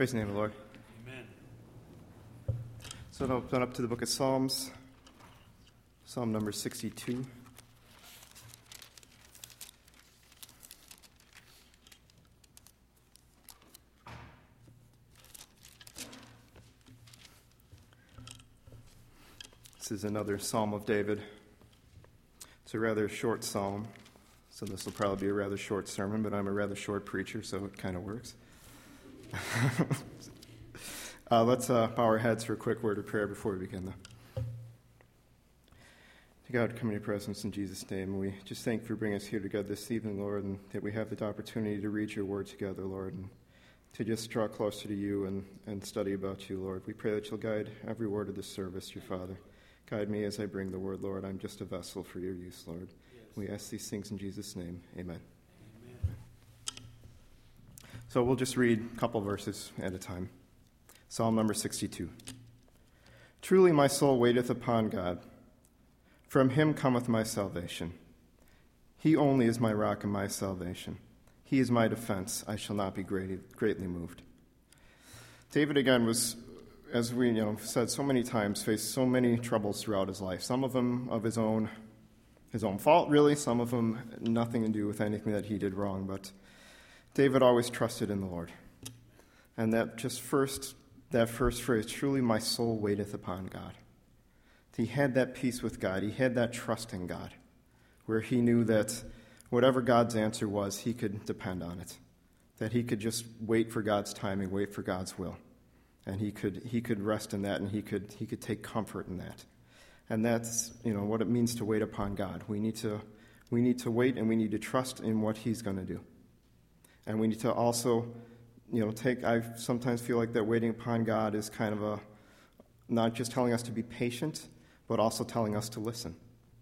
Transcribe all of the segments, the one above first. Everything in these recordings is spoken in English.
Praise the name of the Lord. Amen. So I'll open up to the book of Psalms, Psalm number 62. This is another Psalm of David. It's a rather short psalm, so this will probably be a rather short sermon, but I'm a rather short preacher, so it kind of works. Let's bow our heads for a quick word of prayer before we begin, though. To God, come in your presence in Jesus' name. We just thank you for bringing us here together this evening, Lord, and that we have the opportunity to read your word together, Lord, and to just draw closer to you and study about you, Lord. We pray that you'll guide every word of this service, your Father. Guide me as I bring the word, Lord. I'm just a vessel for your use, Lord. Yes. We ask these things in Jesus' name. Amen. Amen. So we'll just read a couple verses at a time. Psalm number 62. Truly my soul waiteth upon God. From him cometh my salvation. He only is my rock and my salvation. He is my defense. I shall not be greatly moved. David, again, was, as we said so many times, faced so many troubles throughout his life. Some of them of his own fault, really. Some of them nothing to do with anything that he did wrong. But David always trusted in the Lord. And that first phrase, truly my soul waiteth upon God. He had that peace with God. He had that trust in God, where he knew that whatever God's answer was, he could depend on it. That he could just wait for God's timing, wait for God's will. And he could rest in that, and he could take comfort in that. And that's what it means to wait upon God. We need to wait, and we need to trust in what he's going to do. And we need to also I sometimes feel like that waiting upon God is kind of not just telling us to be patient, but also telling us to listen.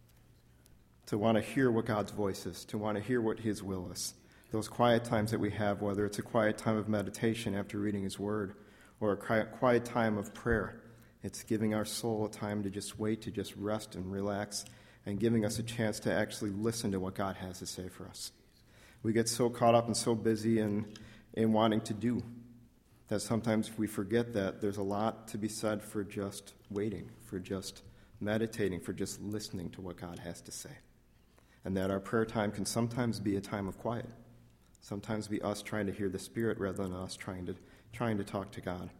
To want to hear what God's voice is, to want to hear what his will is. Those quiet times that we have, whether it's a quiet time of meditation after reading his word, or a quiet time of prayer, it's giving our soul a time to just wait, to just rest and relax, and giving us a chance to actually listen to what God has to say for us. We get so caught up and so busy in wanting to do, that sometimes we forget that there's a lot to be said for just waiting, for just meditating, for just listening to what God has to say. And that our prayer time can sometimes be a time of quiet, sometimes be us trying to hear the Spirit rather than us trying to talk to God.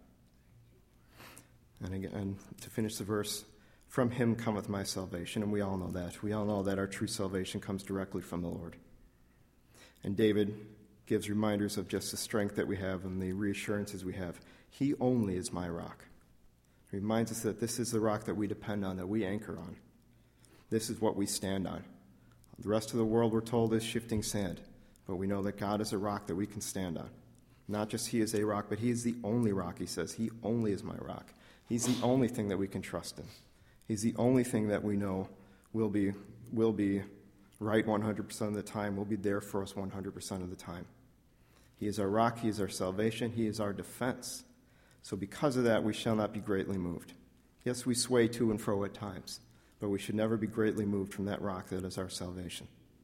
And again, to finish the verse, from him cometh my salvation, and we all know that. We all know that our true salvation comes directly from the Lord. And David gives reminders of just the strength that we have and the reassurances we have. He only is my rock. He reminds us that this is the rock that we depend on, that we anchor on. This is what we stand on. The rest of the world, we're told, is shifting sand. But we know that God is a rock that we can stand on. Not just he is a rock, but he is the only rock, he says. He only is my rock. He's the only thing that we can trust in. He's the only thing that we know will be right 100% of the time, will be there for us 100% of the time. He is our rock, he is our salvation, he is our defense. So because of that, we shall not be greatly moved. Yes, we sway to and fro at times, but we should never be greatly moved from that rock that is our salvation.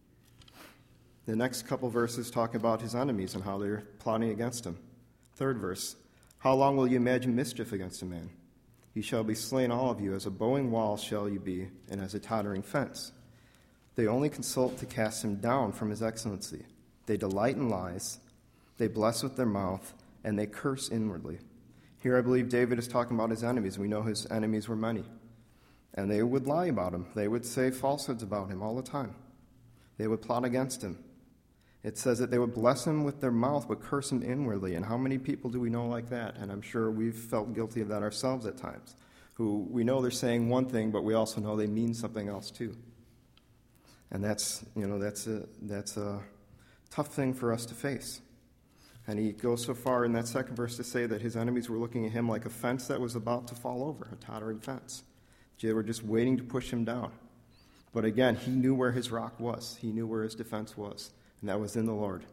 The next couple verses talk about his enemies and how they're plotting against him. Third verse, how long will you imagine mischief against a man? He shall be slain, all of you. As a bowing wall shall you be, and as a tottering fence. They only consult to cast him down from his excellency. They delight in lies. They bless with their mouth, and they curse inwardly. Here I believe David is talking about his enemies. We know his enemies were many. And they would lie about him. They would say falsehoods about him all the time. They would plot against him. It says that they would bless him with their mouth, but curse him inwardly. And how many people do we know like that? And I'm sure we've felt guilty of that ourselves at times, who we know they're saying one thing, but we also know they mean something else too. And that's a tough thing for us to face. And he goes so far in that second verse to say that his enemies were looking at him like a fence that was about to fall over, a tottering fence. They were just waiting to push him down. But again, he knew where his rock was. He knew where his defense was, and that was in the Lord.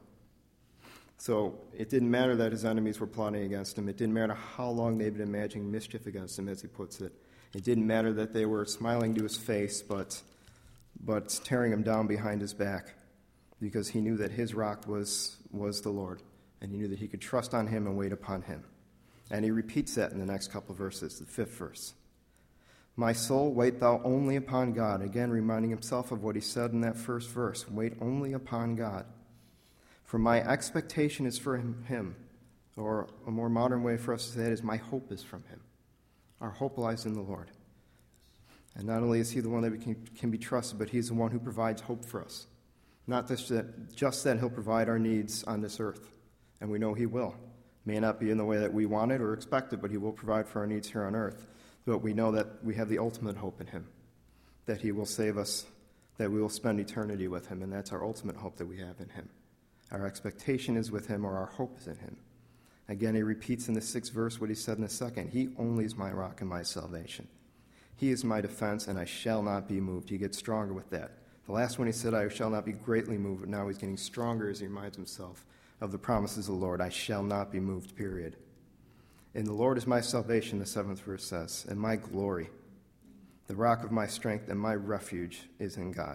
So it didn't matter that his enemies were plotting against him. It didn't matter how long they'd been imagining mischief against him, as he puts it. It didn't matter that they were smiling to his face, but tearing him down behind his back, because he knew that his rock was the Lord. And he knew that he could trust on him and wait upon him. And he repeats that in the next couple of verses, the 5th verse. My soul, wait thou only upon God. Again, reminding himself of what he said in that first verse. Wait only upon God. For my expectation is for him. Or a more modern way for us to say it is, my hope is from him. Our hope lies in the Lord. And not only is he the one that we can be trusted, but he's the one who provides hope for us. Not just that he'll provide our needs on this earth. And we know he will. May not be in the way that we want it or expect it, but he will provide for our needs here on earth. But we know that we have the ultimate hope in him, that he will save us, that we will spend eternity with him, and that's our ultimate hope that we have in him. Our expectation is with him, or our hope is in him. Again, he repeats in the 6th verse what he said in the 2nd. He only is my rock and my salvation. He is my defense, and I shall not be moved. He gets stronger with that. The last one he said, I shall not be greatly moved, but now he's getting stronger as he reminds himself of the promises of the Lord. I shall not be moved, period. And the Lord is my salvation, the 7th verse says, and my glory. The rock of my strength and my refuge is in God.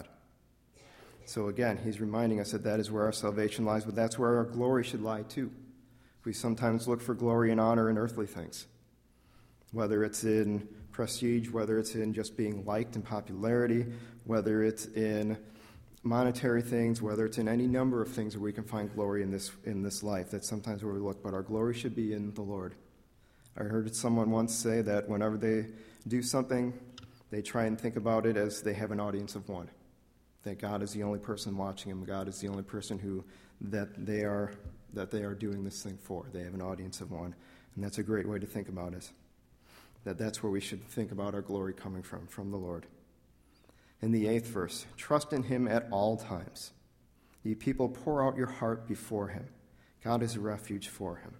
So again, he's reminding us that that is where our salvation lies, but that's where our glory should lie too. We sometimes look for glory and honor in earthly things, whether it's in prestige, whether it's in just being liked and popularity, whether it's in monetary things, whether it's in any number of things where we can find glory in this life. That's sometimes where we look, but our glory should be in the Lord. I heard someone once say that whenever they do something, they try and think about it as they have an audience of one. That God is the only person watching them. God is the only person that they are doing this thing for. They have an audience of one. And that's a great way to think about it. That's where we should think about our glory coming from the Lord. In the 8th verse, trust in him at all times. Ye people, pour out your heart before him. God is a refuge for him.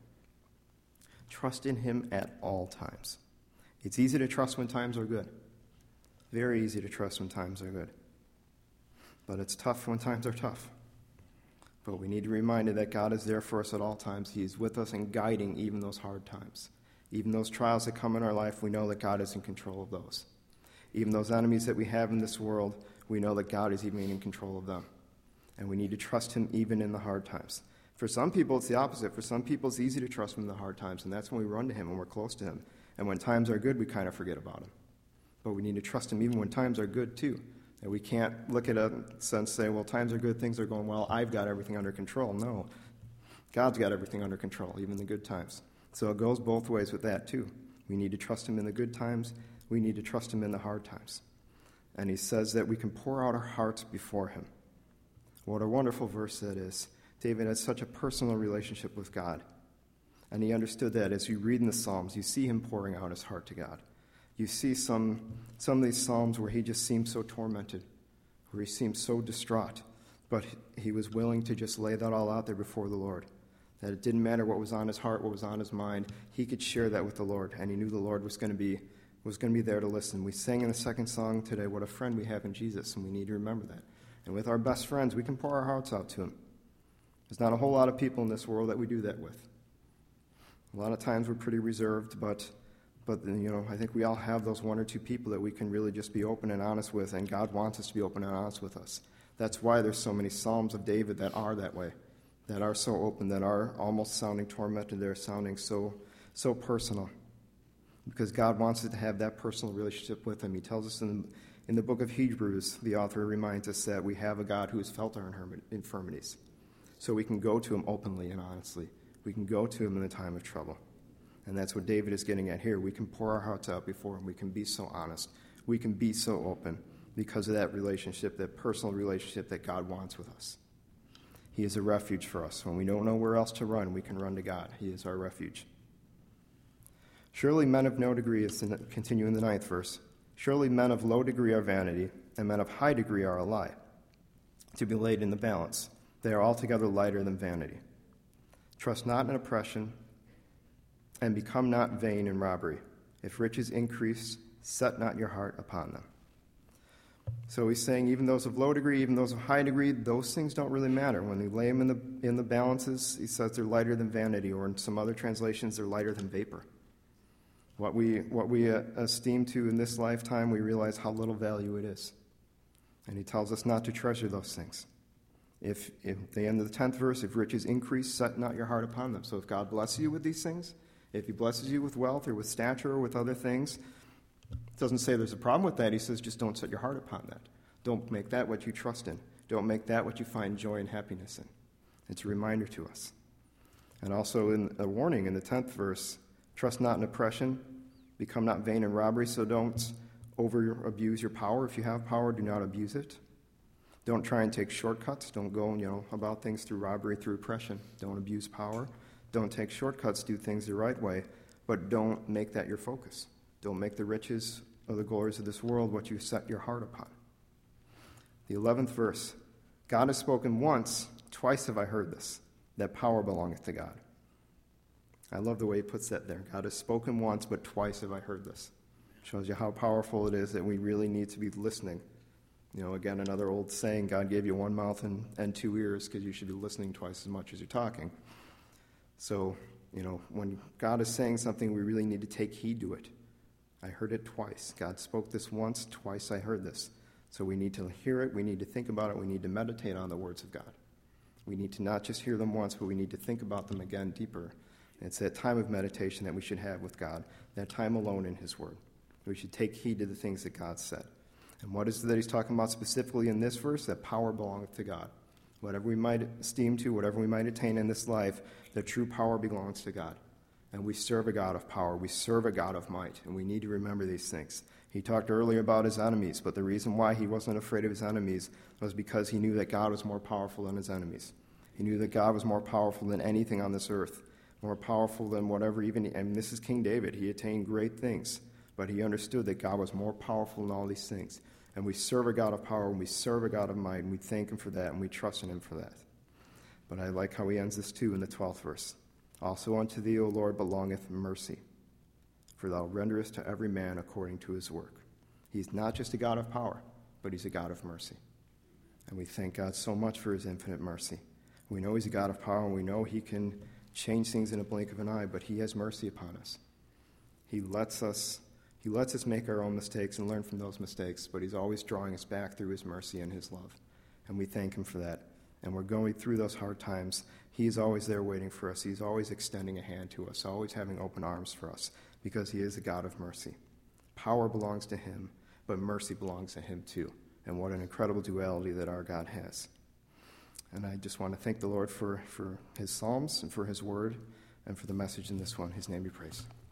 Trust in him at all times. It's easy to trust when times are good. Very easy to trust when times are good. But it's tough when times are tough. But we need to be reminded that God is there for us at all times. He is with us and guiding even those hard times. Even those trials that come in our life, we know that God is in control of those. Even those enemies that we have in this world, we know that God is even in control of them. And we need to trust him even in the hard times. For some people, it's the opposite. For some people, it's easy to trust him in the hard times, and that's when we run to him and we're close to him. And when times are good, we kind of forget about him. But we need to trust him even when times are good, too. And we can't look at a sense and say, well, times are good, things are going well, I've got everything under control. No. God's got everything under control, even the good times. So it goes both ways with that, too. We need to trust him in the good times. We need to trust him in the hard times. And he says that we can pour out our hearts before him. What a wonderful verse that is. David had such a personal relationship with God. And he understood that as you read in the Psalms, you see him pouring out his heart to God. You see some of these Psalms where he just seems so tormented, where he seems so distraught, but he was willing to just lay that all out there before the Lord. That it didn't matter what was on his heart, what was on his mind. He could share that with the Lord, and he knew the Lord was going to be there to listen. We sang in the second song today, what a friend we have in Jesus, and we need to remember that. And with our best friends, we can pour our hearts out to him. There's not a whole lot of people in this world that we do that with. A lot of times we're pretty reserved, but I think we all have those one or two people that we can really just be open and honest with, and God wants us to be open and honest with us. That's why there's so many Psalms of David that are that way, that are so open, that are almost sounding tormented, they're sounding so personal. Because God wants us to have that personal relationship with him. He tells us in the book of Hebrews, the author reminds us that we have a God who has felt our infirmities. So we can go to him openly and honestly. We can go to him in the time of trouble. And that's what David is getting at here. We can pour our hearts out before him. We can be so honest. We can be so open because of that relationship, that personal relationship that God wants with us. He is a refuge for us. When we don't know where else to run, we can run to God. He is our refuge. Surely men of no degree, is to continue in the 9th verse, surely men of low degree are vanity, and men of high degree are a lie, to be laid in the balance. They are altogether lighter than vanity. Trust not in oppression, and become not vain in robbery. If riches increase, set not your heart upon them. So he's saying even those of low degree, even those of high degree, those things don't really matter. When we lay them in the balances, he says they're lighter than vanity, or in some other translations, they're lighter than vapor. What we esteem to in this lifetime, we realize how little value it is. And he tells us not to treasure those things. If the end of the 10th verse, if riches increase, set not your heart upon them. So if God blesses you with these things, If he blesses you with wealth or with stature or with other things, it doesn't say there's a problem with that. He says just don't set your heart upon that. Don't make that what you trust in. Don't make that what you find joy and happiness in. It's a reminder to us. And also in a warning in the 10th verse, trust not in oppression, become not vain in robbery, so don't over-abuse your power. If you have power, do not abuse it. Don't try and take shortcuts. Don't go, about things through robbery, through oppression. Don't abuse power. Don't take shortcuts. Do things the right way. But don't make that your focus. Don't make the riches or the glories of this world what you set your heart upon. The 11th verse, God has spoken once, twice have I heard this, that power belongeth to God. I love the way he puts that there. God has spoken once, but twice have I heard this. Shows you how powerful it is that we really need to be listening. Again, another old saying, God gave you one mouth and two ears because you should be listening twice as much as you're talking. So, when God is saying something, we really need to take heed to it. I heard it twice. God spoke this once, twice I heard this. So we need to hear it, we need to think about it, we need to meditate on the words of God. We need to not just hear them once, but we need to think about them again deeper. And it's that time of meditation that we should have with God, that time alone in his word. We should take heed to the things that God said. And what is it that he's talking about specifically in this verse? That power belongeth to God. Whatever we might esteem to, whatever we might attain in this life, the true power belongs to God. And we serve a God of power. We serve a God of might. And we need to remember these things. He talked earlier about his enemies, but the reason why he wasn't afraid of his enemies was because he knew that God was more powerful than his enemies. He knew that God was more powerful than anything on this earth, more powerful than whatever and this is King David. He attained great things, but he understood that God was more powerful than all these things. And we serve a God of power, and we serve a God of might, and we thank him for that, and we trust in him for that. But I like how he ends this too in the 12th verse. Also unto thee, O Lord, belongeth mercy, for thou renderest to every man according to his work. He's not just a God of power, but he's a God of mercy. And we thank God so much for his infinite mercy. We know he's a God of power, and we know he can change things in a blink of an eye, but he has mercy upon us. He lets us make our own mistakes and learn from those mistakes, but he's always drawing us back through his mercy and his love. And we thank him for that. And we're going through those hard times. He's always there waiting for us. He's always extending a hand to us, always having open arms for us, because he is a God of mercy. Power belongs to him, but mercy belongs to him too. And what an incredible duality that our God has. And I just want to thank the Lord for his psalms and for his word and for the message in this one. His name be praised.